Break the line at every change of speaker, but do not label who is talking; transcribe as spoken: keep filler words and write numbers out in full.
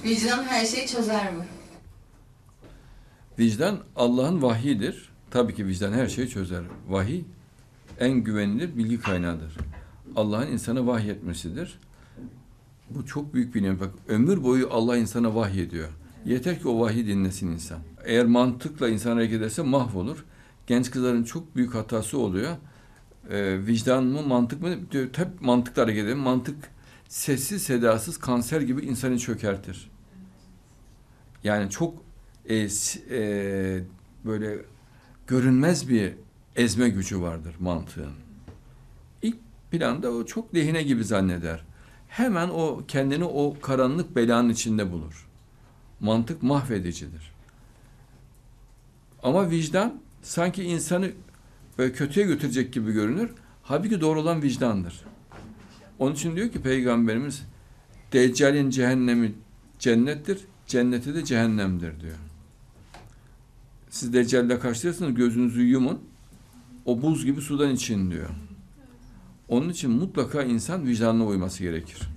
Vicdan her şeyi çözer mi?
Vicdan Allah'ın vahyidir. Tabii ki vicdan her şeyi çözer. Vahiy en güvenilir bilgi kaynağıdır. Allah'ın insana vahyetmesidir. Bu çok büyük bir nimet. Bak, ömür boyu Allah insana vahyediyor. Yeter ki o vahyi dinlesin insan. Eğer mantıkla insan hareket ederse mahvolur. Genç kızların çok büyük hatası oluyor. Ee, vicdan mı, mantık mı? Diyor, hep mantıkla hareket edelim. Mantık sessiz, sedasız kanser gibi insanı çökertir. Yani çok e, e, böyle görünmez bir ezme gücü vardır mantığın. İlk planda o çok lehine gibi zanneder. Hemen o kendini o karanlık belanın içinde bulur. Mantık mahvedicidir. Ama vicdan sanki insanı böyle kötüye götürecek gibi görünür. Halbuki doğru olan vicdandır. Onun için diyor ki Peygamberimiz, Deccal'in cehennemi cennettir, cenneti de cehennemdir diyor. Siz Deccal'le karşılaşırsanız gözünüzü yumun, o buz gibi sudan için diyor. Onun için mutlaka insan vicdanına uyması gerekir.